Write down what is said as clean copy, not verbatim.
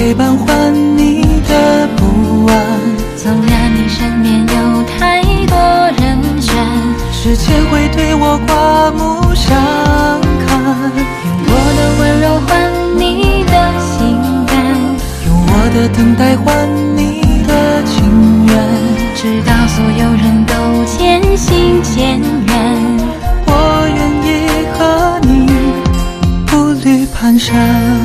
陪伴换你的不安。 纵然你身边有太多人选， 时间会对我刮目相看。 用我的温柔换你的心甘， 用我的等待换你的情愿， 直到所有人都渐行渐远。 我愿意和你步履蹒跚。